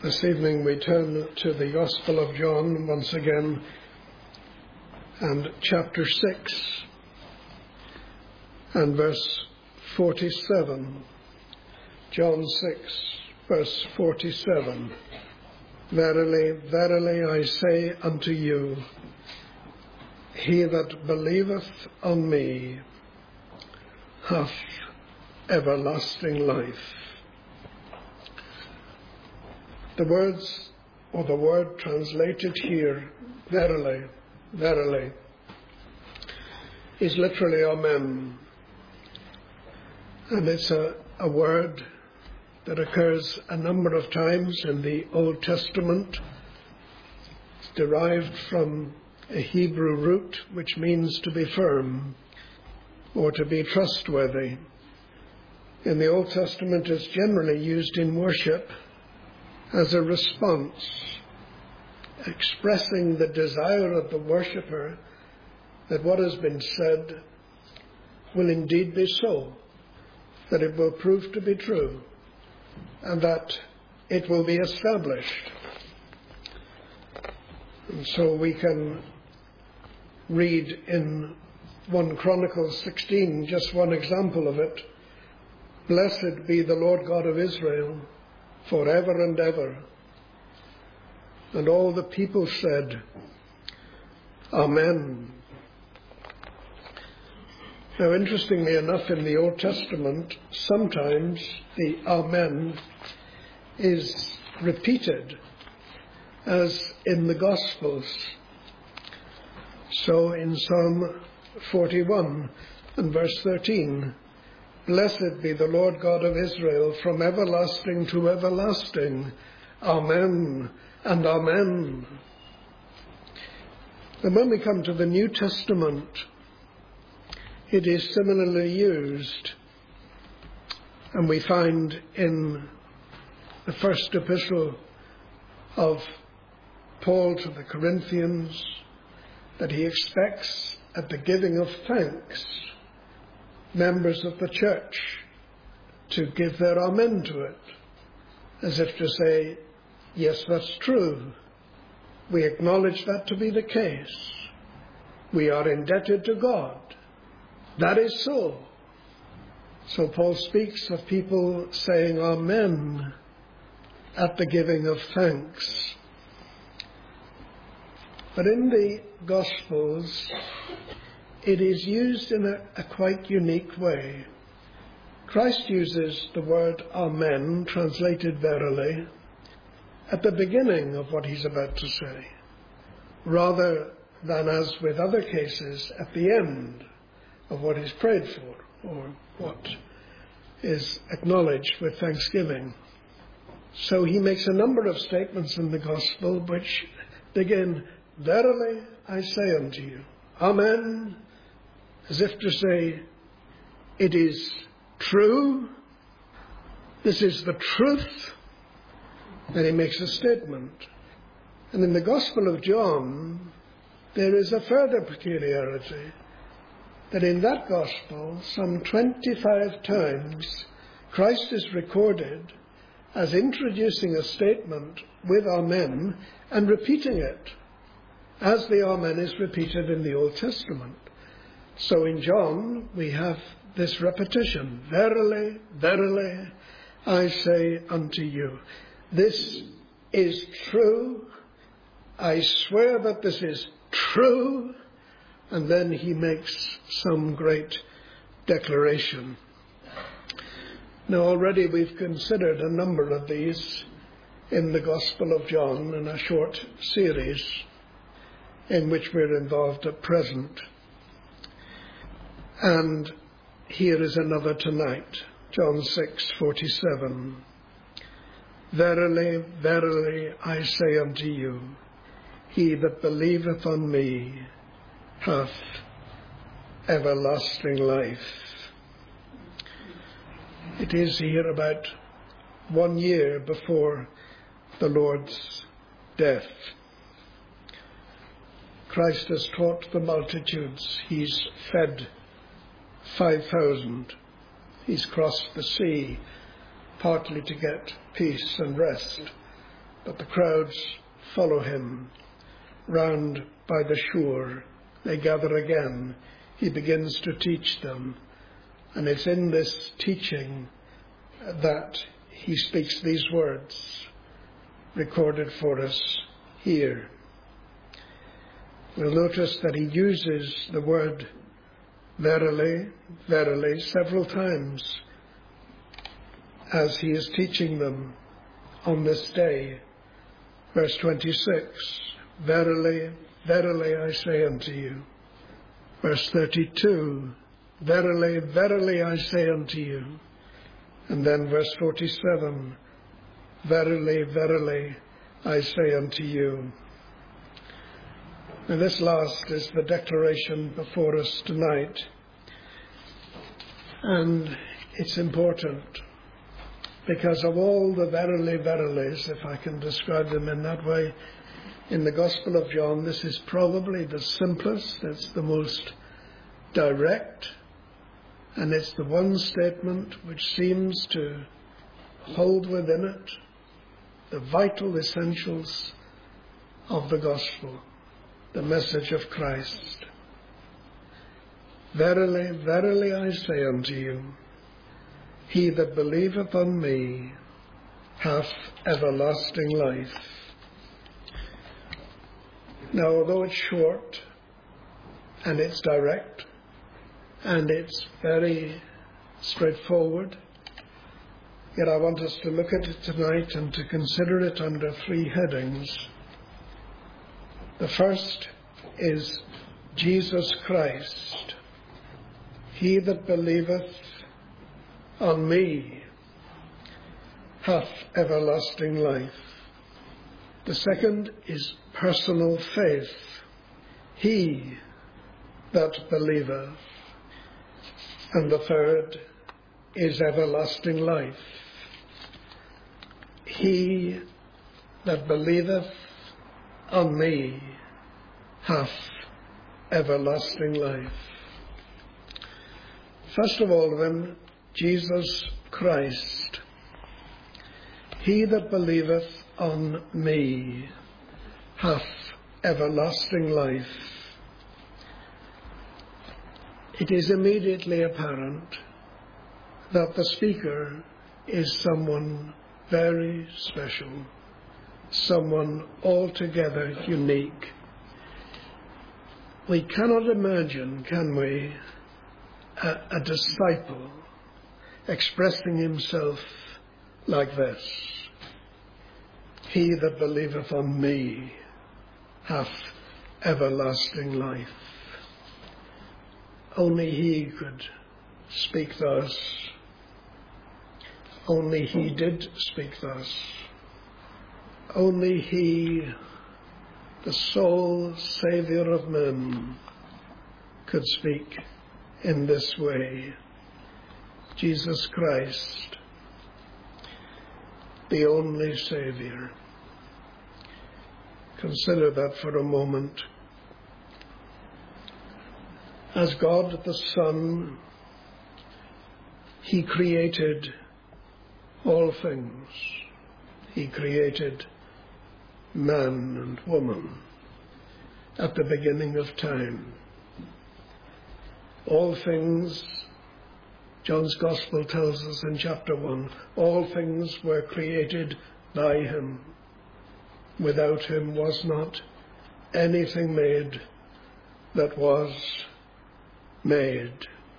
This evening we turn to the Gospel of John once again, and chapter 6 and verse 47. John 6, verse 47. Verily, verily, I say unto you, he that believeth on me hath everlasting life. The words, or the word translated here, verily, verily, is literally amen. And it's a word that occurs a number of times in the Old Testament. It's derived from a Hebrew root which means to be firm or to be trustworthy. In the Old Testament, it's generally used in worship as a response, expressing the desire of the worshipper that what has been said will indeed be so, that it will prove to be true, and that it will be established. And so we can read in 1 Chronicles 16, just one example of it. Blessed be the Lord God of Israel, forever and ever. And all the people said, Amen. Now, interestingly enough, in the Old Testament, sometimes the Amen is repeated, as in the Gospels. So in Psalm 41 and verse 13, Blessed be the Lord God of Israel from everlasting to everlasting. Amen and Amen. And when we come to the New Testament, it is similarly used. And we find in the first epistle of Paul to the Corinthians that he expects at the giving of thanks members of the church to give their amen to it, as if to say, yes, that's true. We acknowledge that to be the case. We are indebted to God. That is so. So Paul speaks of people saying amen at the giving of thanks. But in the Gospels, it is used in a quite unique way. Christ uses the word amen, translated verily, at the beginning of what he's about to say, rather than, as with other cases, at the end of what is prayed for or what is acknowledged with thanksgiving. So he makes a number of statements in the Gospel which begin, Verily I say unto you, Amen, as if to say, it is true, this is the truth. Then he makes a statement. And in the Gospel of John, there is a further peculiarity, that in that Gospel, some 25 times, Christ is recorded as introducing a statement with Amen and repeating it, as the Amen is repeated in the Old Testament. So in John, we have this repetition, Verily, verily, I say unto you. This is true. I swear that this is true. And then he makes some great declaration. Now already we've considered a number of these in the Gospel of John in a short series in which we're involved at present. And here is another tonight, John 6:47. Verily, verily, I say unto you, he that believeth on me hath everlasting life. It is here about 1 year before the Lord's death. Christ has taught the multitudes. He's fed 5,000. He's crossed the sea, partly to get peace and rest, But the crowds follow him. Round by the shore, they gather again. He begins to teach them. And it's in this teaching that he speaks these words, recorded for us here. We'll notice that he uses the word verily, verily several times as he is teaching them on this day. Verse 26, verily, verily I say unto you. Verse 32, verily, verily I say unto you. And then verse 47, verily, verily I say unto you. Now this last is the declaration before us tonight. And it's important because of all the verily, verilies, if I can describe them in that way, in the Gospel of John, this is probably the simplest, it's the most direct, and it's the one statement which seems to hold within it the vital essentials of the Gospel, the message of Christ. Verily, verily I say unto you, he that believeth on me hath everlasting life. Now, although it's short, and it's direct, and it's very straightforward, yet I want us to look at it tonight and to consider it under three headings. The first is Jesus Christ. He that believeth on me hath everlasting life. The second is personal faith. He that believeth. And the third is everlasting life. He that believeth on me hath everlasting life. First of all, then, Jesus Christ. He that believeth on me hath everlasting life. It is immediately apparent that the speaker is someone very special, someone altogether unique. We cannot imagine, can we, a disciple expressing himself like this. He that believeth on me hath everlasting life. Only he could speak thus. Only he did speak thus. Only he, the sole Saviour of men, could speak in this way. Jesus Christ, the only Saviour. Consider that for a moment. As God the Son, he created all things. He created man and woman at the beginning of time. All things, John's Gospel tells us in chapter 1, all things were created by him. Without him was not anything made that was made.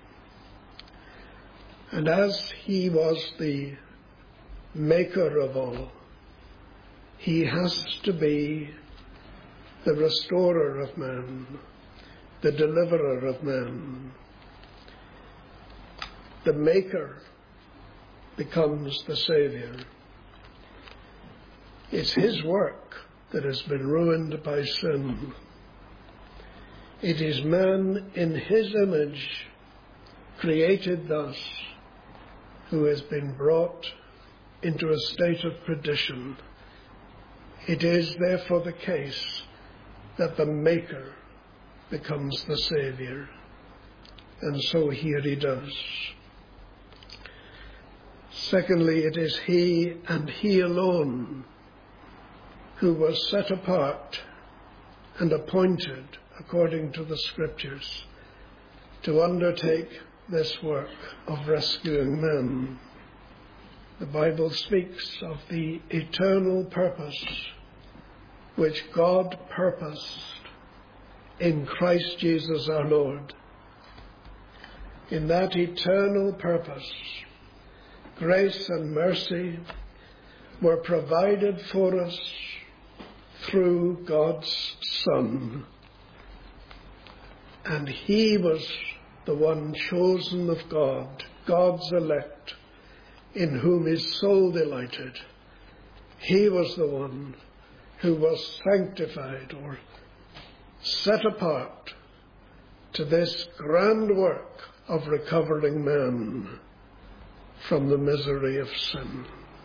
And as he was the maker of all, he has to be the restorer of man, the deliverer of man. The maker becomes the Saviour. It's his work that has been ruined by sin. It is man in his image, created thus, who has been brought into a state of perdition. It is therefore the case that the Maker becomes the Saviour. And so here he does. Secondly, it is he and he alone who was set apart and appointed according to the Scriptures to undertake this work of rescuing men. The Bible speaks of the eternal purpose which God purposed in Christ Jesus our Lord. In that eternal purpose, grace and mercy were provided for us through God's Son. And he was the one chosen of God, God's elect, in whom his soul delighted. He was the one who was sanctified or set apart to this grand work of recovering man from the misery of sin.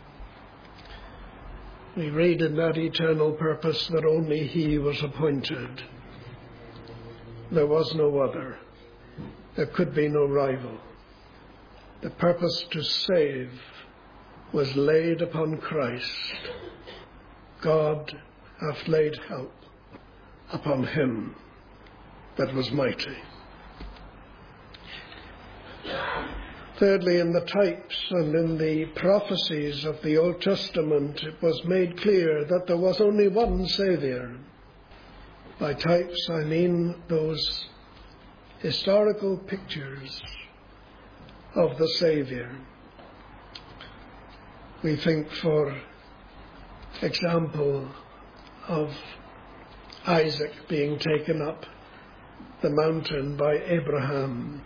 We read in that eternal purpose that only he was appointed. There was no other. There could be no rival. The purpose to save was laid upon Christ. God hath laid help upon him that was mighty. Thirdly, in the types and in the prophecies of the Old Testament, it was made clear that there was only one Saviour. By types, I mean those historical pictures of the Saviour. We think, for example, of Isaac being taken up the mountain by Abraham.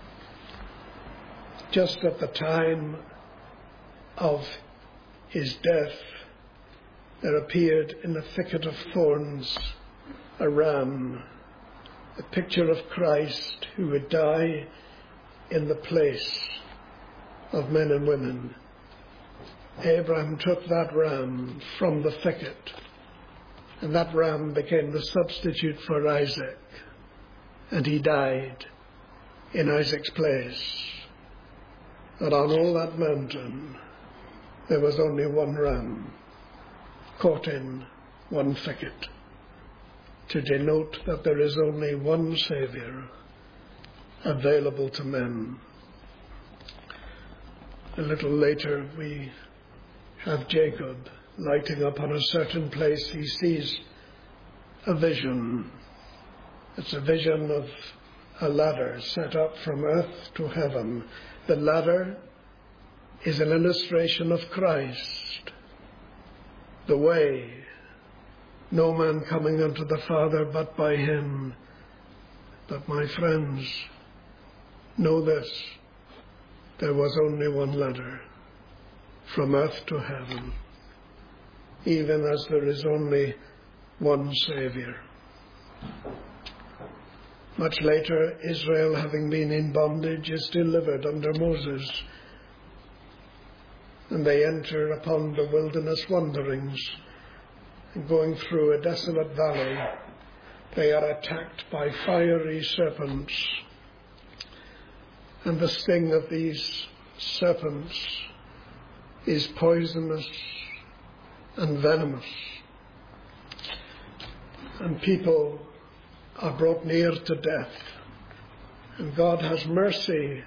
Just at the time of his death, there appeared in a thicket of thorns a ram, a picture of Christ who would die in the place of men and women. Abraham took that ram from the thicket, and that ram became the substitute for Isaac, and he died in Isaac's place. But on all that mountain, there was only one ram, caught in one thicket, to denote that there is only one Saviour available to men. A little later, we have Jacob lighting up on a certain place. He sees a vision. It's a vision of a ladder set up from earth to heaven. The ladder is an illustration of Christ, the way, no man coming unto the Father but by him. But my friends, know this, there was only one ladder, from earth to heaven, even as there is only one Saviour. Much later, Israel, having been in bondage, is delivered under Moses, and they enter upon the wilderness wanderings, and going through a desolate valley, they are attacked by fiery serpents, and the sting of these serpents is poisonous and venomous, and people are brought near to death. And God has mercy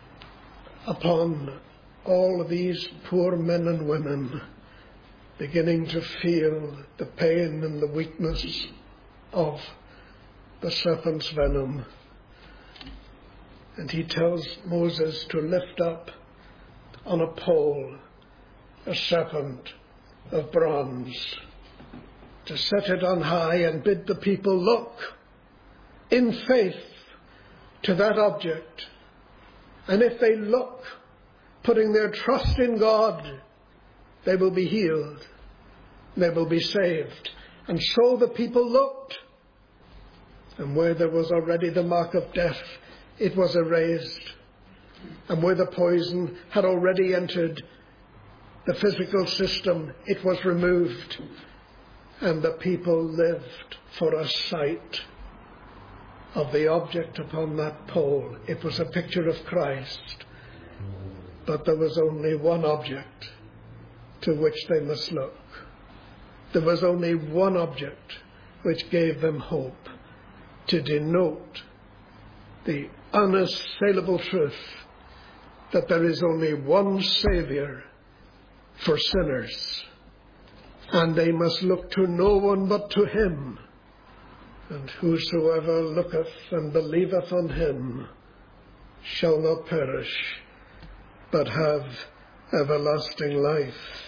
upon all of these poor men and women, beginning to feel the pain and the weakness of the serpent's venom. And he tells Moses to lift up on a pole a serpent of bronze, to set it on high and bid the people look in faith to that object. And if they look, putting their trust in God, they will be healed. They will be saved. And so the people looked. And where there was already the mark of death, it was erased. And where the poison had already entered the physical system, it was removed. And the people lived for a sight of the object upon that pole. It was a picture of Christ. But there was only one object to which they must look. There was only one object which gave them hope, to denote the unassailable truth that there is only one Saviour for sinners, and they must look to no one but to him. And whosoever looketh and believeth on him shall not perish, but have everlasting life.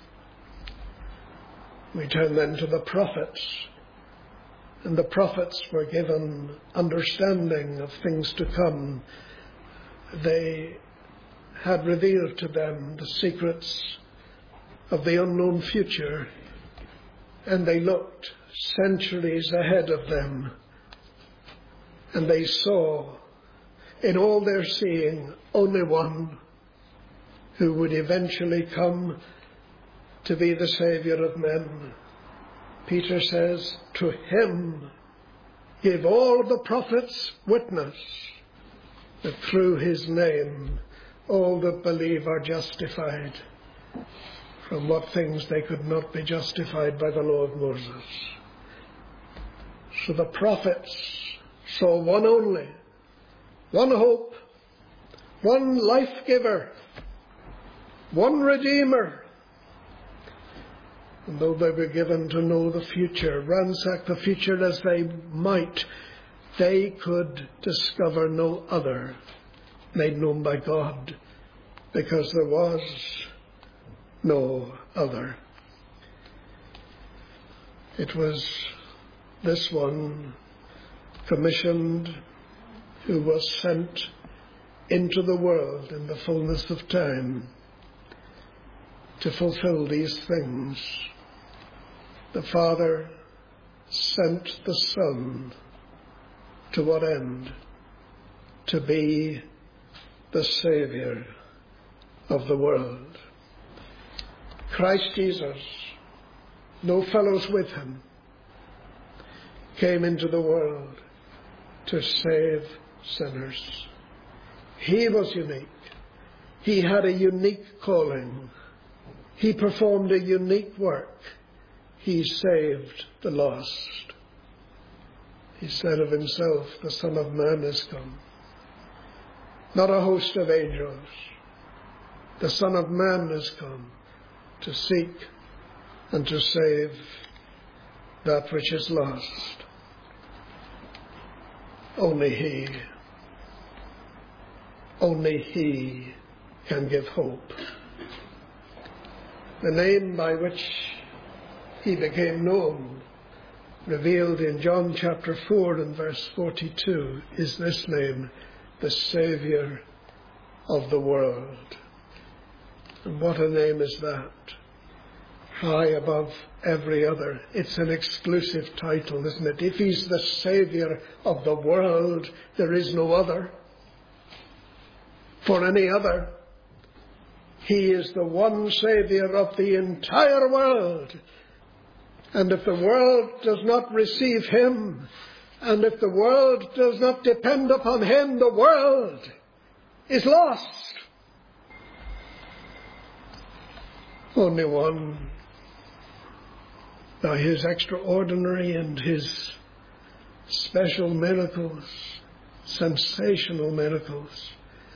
We turn then to the prophets, and the prophets were given understanding of things to come. They had revealed to them the secrets of the unknown future, and they looked centuries ahead of them, and they saw in all their seeing only one who would eventually come to be the Saviour of men. Peter says, to him give all the prophets witness that through his name all that believe are justified from what things they could not be justified by the law of Moses. So the prophets saw one only, one hope, one life-giver, one Redeemer. And though they were given to know the future, ransack the future as they might, they could discover no other made known by God, because there was no other. It was this one commissioned who was sent into the world in the fullness of time to fulfill these things. The Father sent the Son. To what end? To be the Saviour of the world. Christ Jesus, no fellows with him, came into the world to save sinners. He was unique. He had a unique calling. He performed a unique work. He saved the lost. He said of himself, the Son of Man is come. Not a host of angels. The Son of Man is come to seek and to save that which is lost. Only He can give hope. The name by which he became known, revealed in John chapter 4 and verse 42, is this name, the Saviour of the world. And what a name is that! High above every other. It's an exclusive title, isn't it? If he's the Saviour of the world, there is no other. For any other, he is the one Saviour of the entire world. And if the world does not receive him, and if the world does not depend upon him, the world is lost. Only one, by his extraordinary and his special miracles, sensational miracles,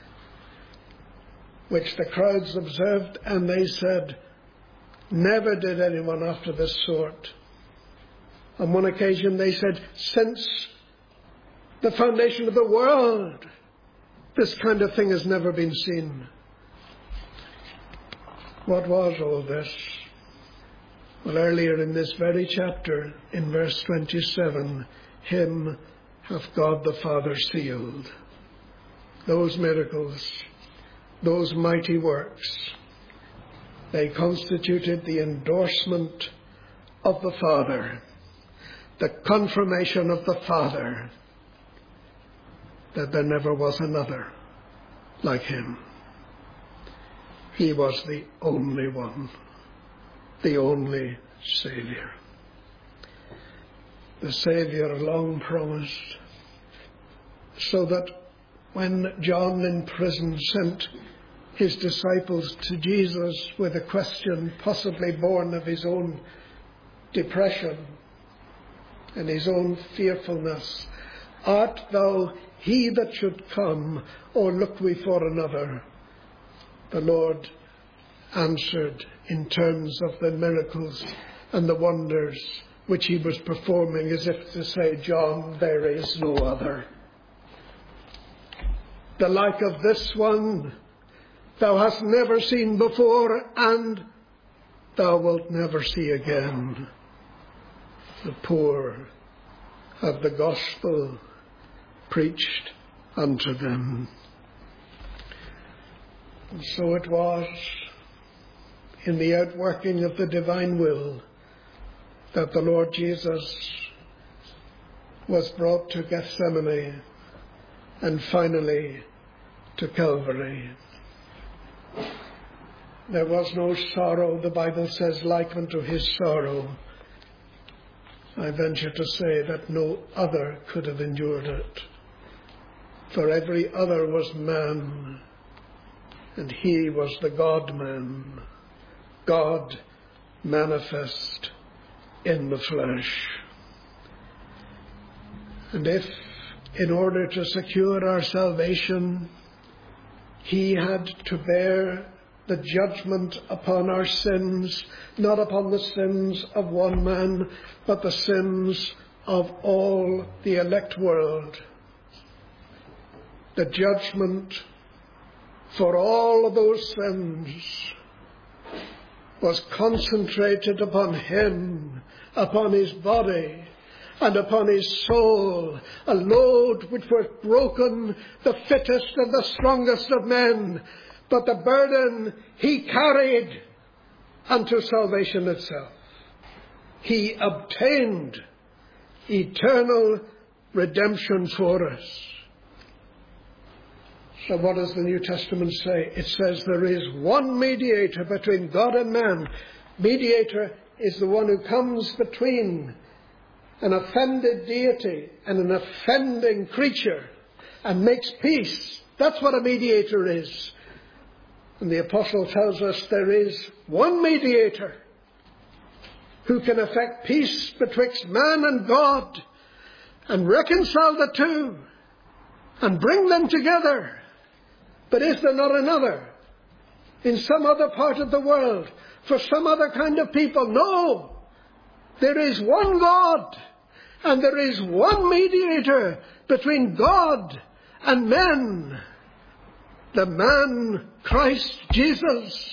which the crowds observed, and they said, never did anyone after this sort. On one occasion they said, since the foundation of the world, this kind of thing has never been seen. What was all this? Well, earlier in this very chapter, in verse 27, him hath God the Father sealed. Those miracles, those mighty works, they constituted the endorsement of the Father, the confirmation of the Father, that there never was another like him. He was the only one, the only Saviour. The Saviour long promised, so that when John in prison sent his disciples to Jesus with a question possibly born of his own depression and his own fearfulness. Art thou he that should come, or look we for another? The Lord answered in terms of the miracles and the wonders which he was performing, as if to say, John, there is no other. The like of this one thou hast never seen before, and thou wilt never see again. The poor have the gospel preached unto them. And so it was, in the outworking of the divine will, that the Lord Jesus was brought to Gethsemane and finally to Calvary. There was no sorrow, the Bible says, like unto his sorrow. I venture to say that no other could have endured it, for every other was man, and he was the God-man, God manifest in the flesh. And if, in order to secure our salvation, he had to bear the judgment upon our sins, not upon the sins of one man, but the sins of all the elect world, the judgment for all of those sins was concentrated upon him, upon his body, and upon his soul, a load which was broken, the fittest and the strongest of men, but the burden he carried unto salvation itself. He obtained eternal redemption for us. So what does the New Testament say? It says there is one mediator between God and man. Mediator is the one who comes between an offended deity and an offending creature and makes peace. That's what a mediator is. And the apostle tells us there is one mediator who can effect peace betwixt man and God and reconcile the two and bring them together. But is there not another in some other part of the world for some other kind of people? No. There is one God, and there is one mediator between God and men, the man Christ Jesus.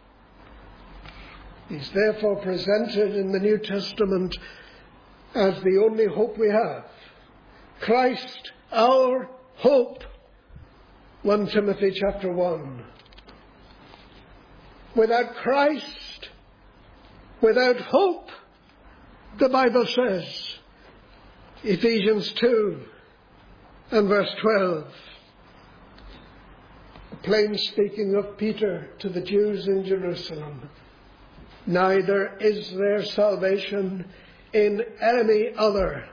He's therefore presented in the New Testament as the only hope we have. Christ, our hope. 1 Timothy chapter 1. Without Christ, without hope, the Bible says, Ephesians 2 and verse 12, plain speaking of Peter to the Jews in Jerusalem, neither is there salvation in any other,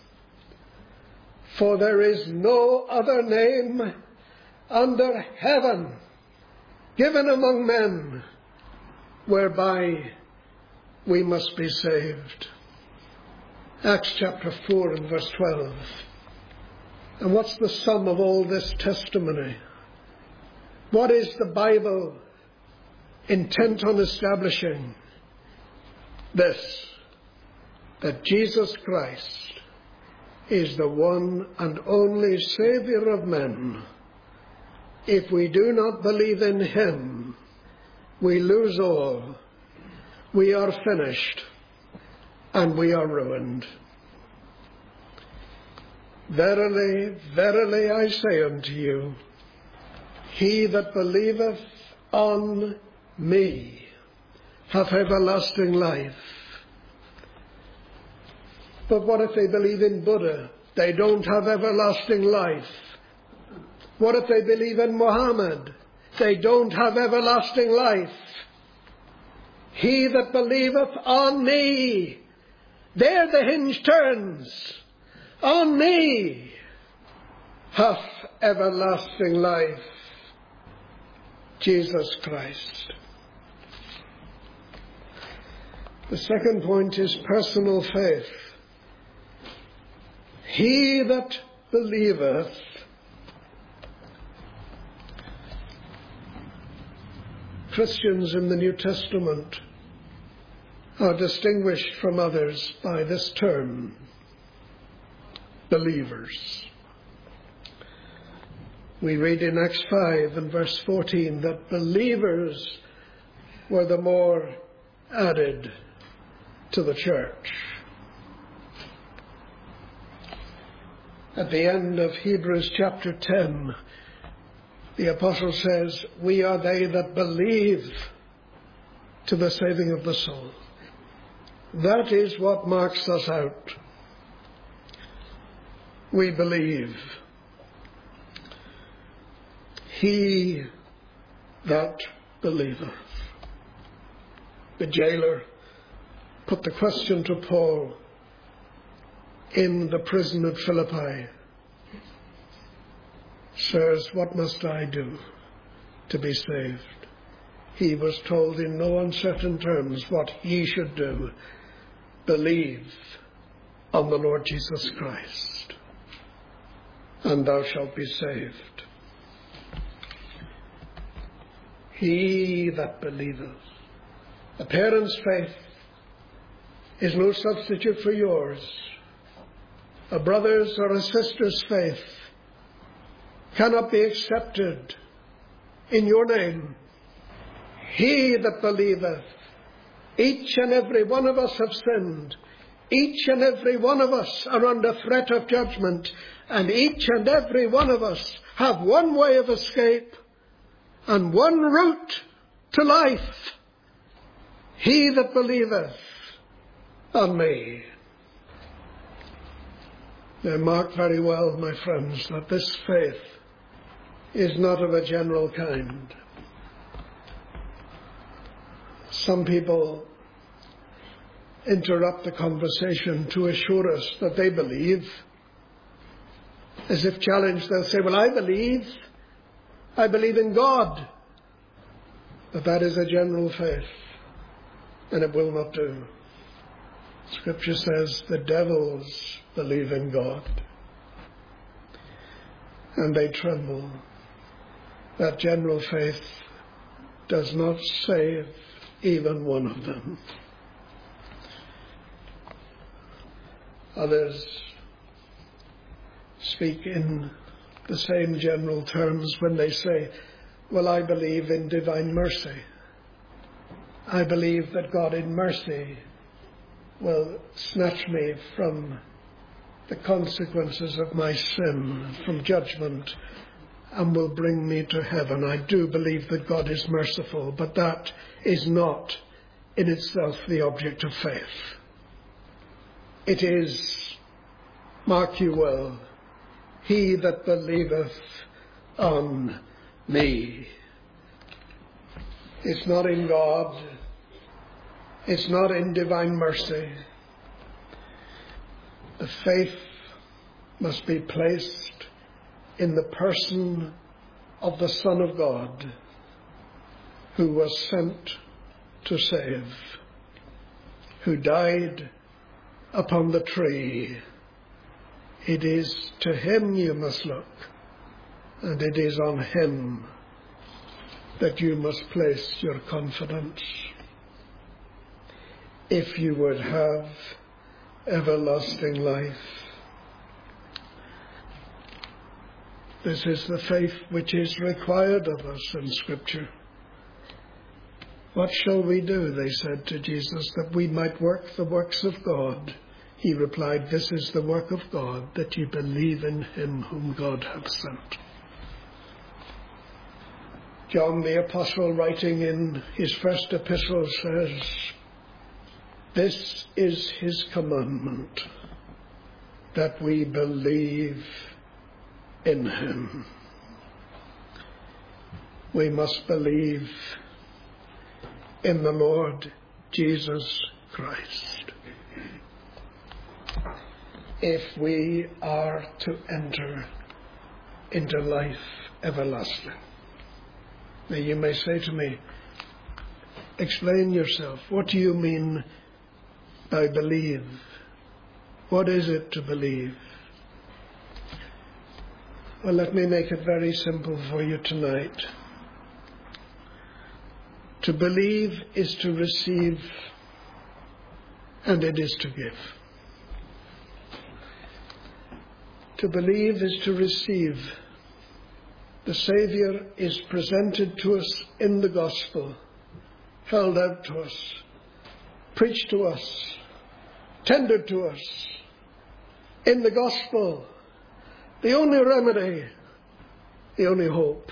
for there is no other name under heaven given among men whereby we must be saved. Acts chapter 4 and verse 12. And what's the sum of all this testimony? What is the Bible intent on establishing? This, that Jesus Christ is the one and only Saviour of men. If we do not believe in him, we lose all. We are finished, and we are ruined. Verily, verily, I say unto you, he that believeth on me hath everlasting life. But what if they believe in Buddha? They don't have everlasting life. What if they believe in Muhammad? They don't have everlasting life. He that believeth on me, there the hinge turns, on me hath everlasting life. Jesus Christ. The second point is personal faith. He that believeth Christians in the New Testament are distinguished from others by this term, believers. We read in Acts 5 and verse 14 that believers were the more added to the church. At the end of Hebrews chapter 10, the apostle says, we are they that believe to the saving of the soul. That is what marks us out. We believe. He that believeth. The jailer put the question to Paul in the prison at Philippi. Sirs, what must I do to be saved? He was told in no uncertain terms what he should do. Believe on the Lord Jesus Christ, and thou shalt be saved. He that believeth. A parent's faith is no substitute for yours. A brother's or a sister's faith cannot be accepted in your name. He that believeth. Each and every one of us have sinned. Each and every one of us are under threat of judgment. And each and every one of us have one way of escape and one route to life. He that believeth on me. Now mark very well, my friends, that this faith is not of a general kind. Some people interrupt the conversation to assure us that they believe. As if challenged, they'll say, well, I believe in God. But that is a general faith, and it will not do. Scripture says the devils believe in God, and they tremble. That general faith does not save even one of them. Others speak in the same general terms when they say, well, I believe in divine mercy. I believe that God in mercy will snatch me from the consequences of my sin, from judgment, and will bring me to heaven. I do believe that God is merciful, but that is not in itself the object of faith. It is, mark you well, he that believeth on me. It's not in God. It's not in divine mercy. The faith must be placed in the person of the Son of God, who was sent to save, who died upon the tree. It is to him you must look, and it is on him that you must place your confidence if you would have everlasting life. This is the faith which is required of us in Scripture. What shall we do, they said to Jesus, that we might work the works of God? He replied, this is the work of God, that you believe in him whom God hath sent. John the Apostle, writing in his first epistle, says, this is his commandment, that we believe in him. We must believe in the Lord Jesus Christ if we are to enter into life everlasting. Now you may say to me, explain yourself. What do you mean I believe. What is it to believe? Well, let me make it very simple for you tonight. To believe is to receive, and it is to give. To believe is to receive. The Saviour is presented to us in the gospel, held out to us, preached to us, tendered to us. In the gospel, the only remedy, the only hope.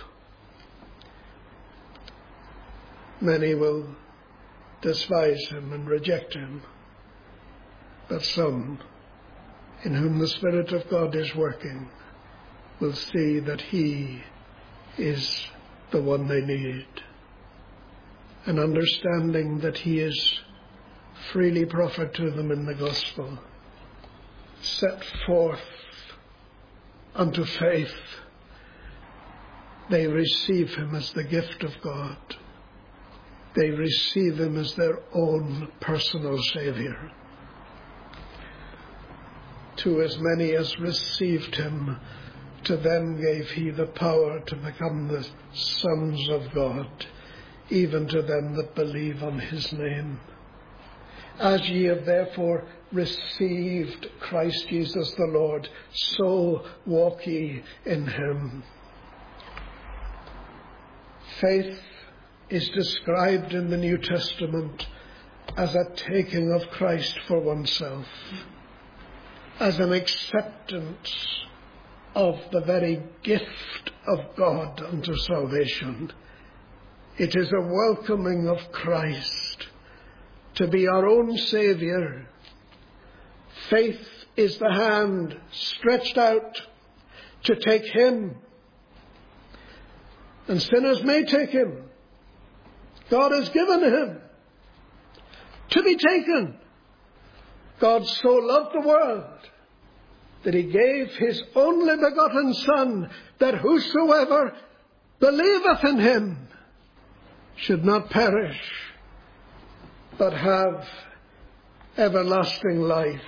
Many will despise him and reject him, but some, in whom the Spirit of God is working, will see that he is the one they need. And understanding that he is freely proffered to them in the gospel, set forth unto faith, they receive him as the gift of God. They receive him as their own personal Saviour. To as many as received him, to them gave he the power to become the sons of God, even to them that believe on his name. As ye have therefore received Christ Jesus the Lord, so walk ye in him. Faith is described in the New Testament as a taking of Christ for oneself, as an acceptance of the very gift of God unto salvation. It is a welcoming of Christ to be our own Saviour. Faith is the hand stretched out to take him. And sinners may take him. God has given him to be taken. God so loved the world that he gave his only begotten Son, that whosoever believeth in him should not perish, but have everlasting life.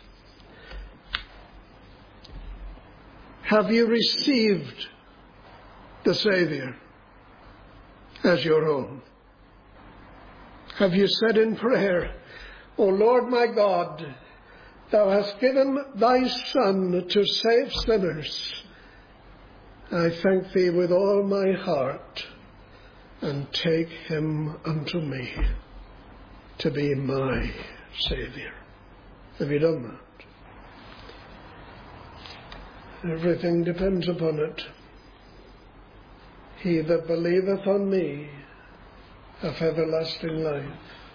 Have you received the Saviour as your own? Have you said in prayer, O Lord my God, thou hast given thy Son to save sinners. I thank thee with all my heart, and take him unto me to be my Saviour. Have you done that? Everything depends upon it. He that believeth on me hath everlasting life.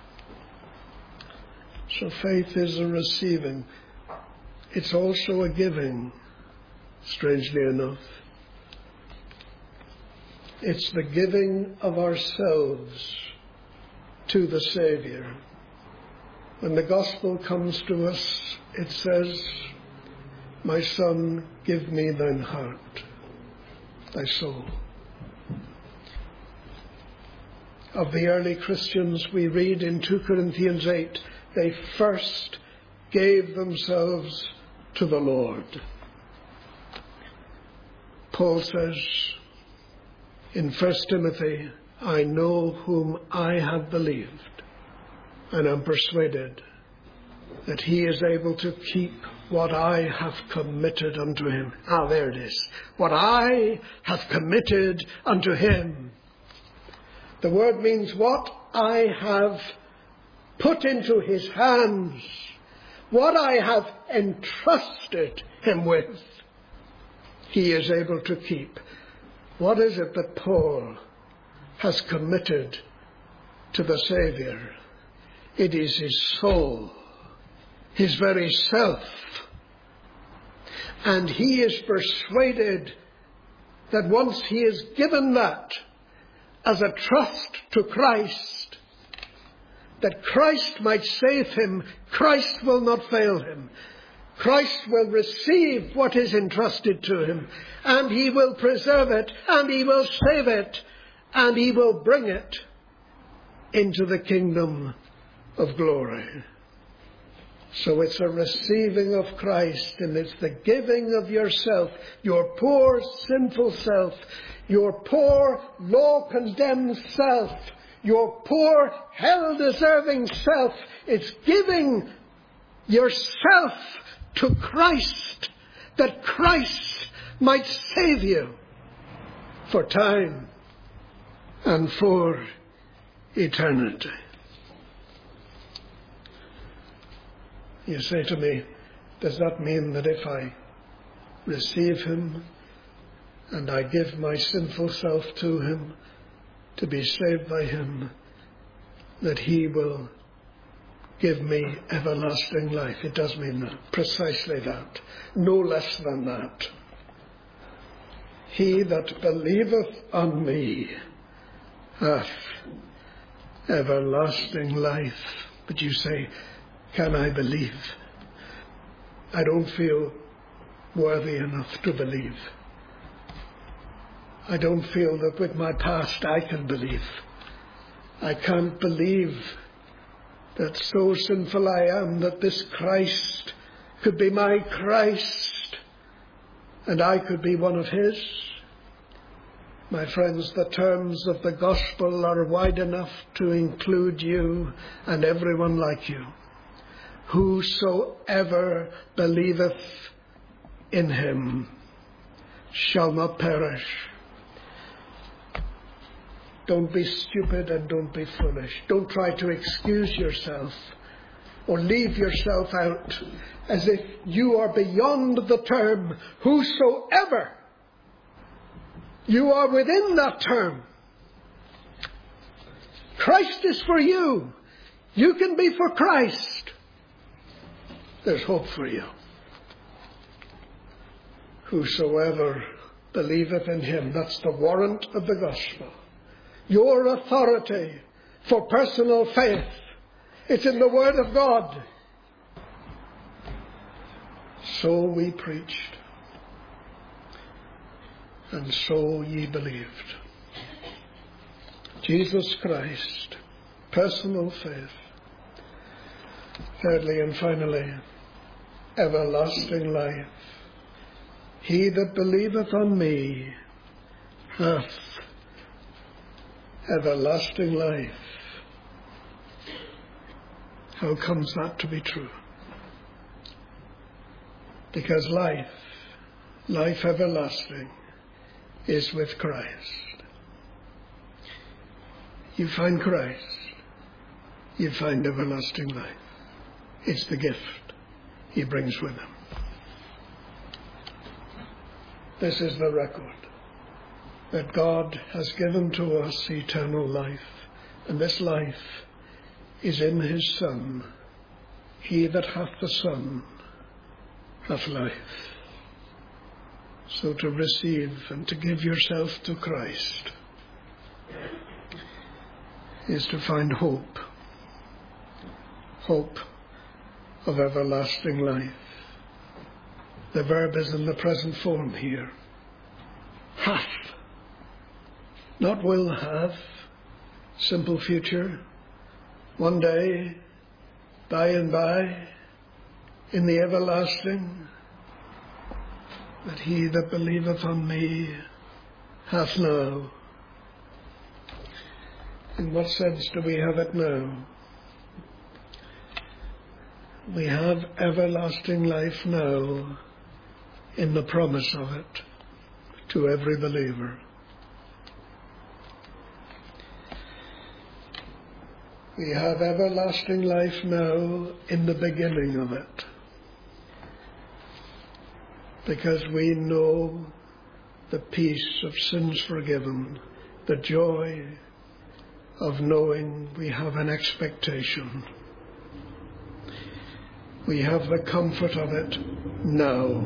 So faith is a receiving. It's also a giving, strangely enough. It's the giving of ourselves to the Saviour. When the gospel comes to us, it says, my son, give me thine heart, thy soul. Of the early Christians, we read in 2 Corinthians 8, they first gave themselves to the Lord. Paul says in 1 Timothy, I know whom I have believed, and am persuaded that he is able to keep what I have committed unto him. There it is. What I have committed unto him. The word means what I have put into his hands, what I have entrusted him with, he is able to keep. What is it that Paul has committed to the Saviour? It is his soul, his very self. And he is persuaded that once he is given that as a trust to Christ, that Christ might save him, Christ will not fail him. Christ will receive what is entrusted to him, and he will preserve it, and he will save it, and he will bring it into the kingdom of glory. So it's a receiving of Christ, and it's the giving of yourself, your poor sinful self, your poor law-condemned self, your poor hell-deserving self. It's giving yourself to Christ, that Christ might save you for time and for eternity. You say to me, does that mean that if I receive him and I give my sinful self to him to be saved by him, that he will give me everlasting life? It does mean that, precisely that, no less than that. He that believeth on me hath everlasting life. But you say, can I believe? I don't feel worthy enough to believe. I don't feel that with my past I can believe. I can't believe that so sinful I am that this Christ could be my Christ and I could be one of his. My friends, the terms of the gospel are wide enough to include you and everyone like you. Whosoever believeth in him shall not perish. Don't be stupid and don't be foolish. Don't try to excuse yourself or leave yourself out as if you are beyond the term whosoever. You are within that term. Christ is for you. You can be for Christ. There's hope for you. Whosoever believeth in him. That's the warrant of the gospel. Your authority for personal faith. It's in the Word of God. So we preached. And so ye believed. Jesus Christ. Personal faith. Thirdly and finally, everlasting life. He that believeth on me hath everlasting life. How comes that to be true? Because life everlasting, is with Christ. You find Christ, you find everlasting life. It's the gift he brings with him. This is the record, that God has given to us eternal life, and this life is in his Son. He that hath the Son hath life. So to receive and to give yourself to Christ is to find hope of everlasting life. The verb is in the present form here. Hath. Not will have. Simple future. One day, by and by, in the everlasting, that he that believeth on me hath now. In what sense do we have it now? We have everlasting life now in the promise of it to every believer. We have everlasting life now in the beginning of it, because we know the peace of sins forgiven, the joy of knowing we have an expectation. We have the comfort of it now.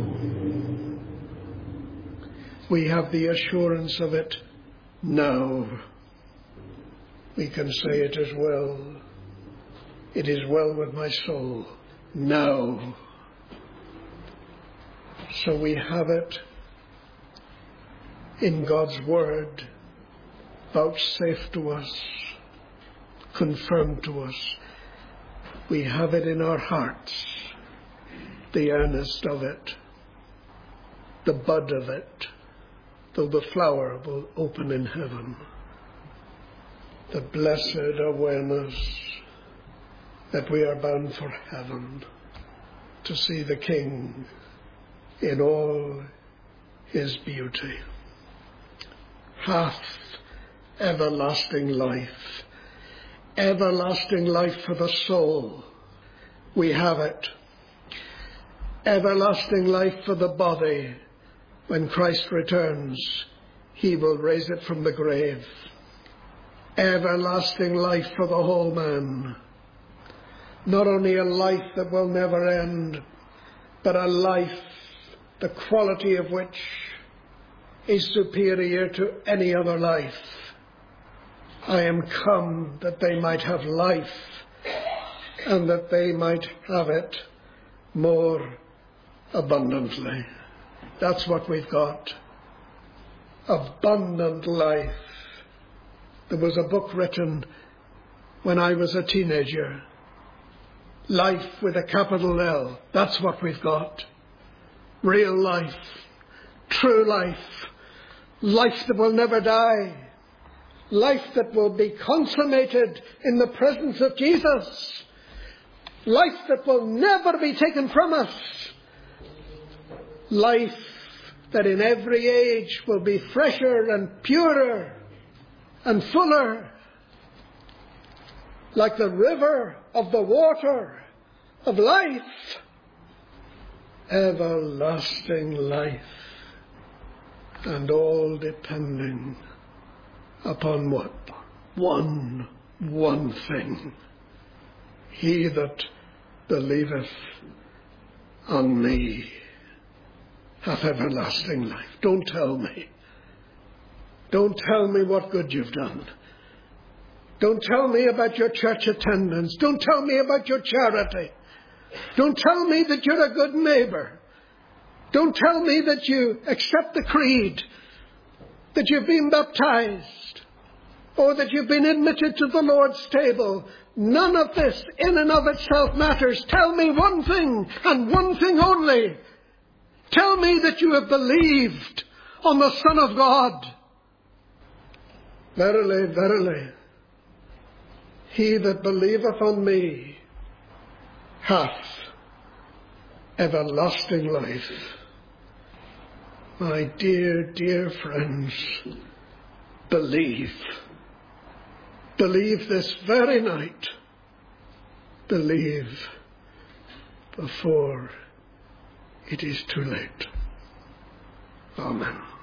We have the assurance of it now. We can say it as well. It is well with my soul now. So we have it in God's Word, vouchsafed to us, confirmed to us, We have it in our hearts, the earnest of it, the bud of it, though the flower will open in heaven. The blessed awareness that we are bound for heaven to see the King in all his beauty. Hath everlasting life, everlasting life for the soul. We have it. Everlasting life for the body. When Christ returns, he will raise it from the grave. Everlasting life for the whole man. Not only a life that will never end, but a life, the quality of which is superior to any other life. I am come that they might have life, and that they might have it more abundantly. That's what we've got. Abundant life. There was a book written when I was a teenager. Life with a capital L. That's what we've got. Real life. True life. Life that will never die. Life that will be consummated in the presence of Jesus. Life that will never be taken from us. Life that in every age will be fresher and purer and fuller, like the river of the water of life. Everlasting life, and all depending upon what? One thing. He that believeth on me hath everlasting life. Don't tell me. Don't tell me what good you've done. Don't tell me about your church attendance. Don't tell me about your charity. Don't tell me that you're a good neighbor. Don't tell me that you accept the creed, that you've been baptized, or that you've been admitted to the Lord's table. None of this in and of itself matters. Tell me one thing, and one thing only. Tell me that you have believed on the Son of God. Verily, verily, he that believeth on me hath everlasting life. My dear, dear friends, believe. Believe this very night. Believe before it is too late. Amen.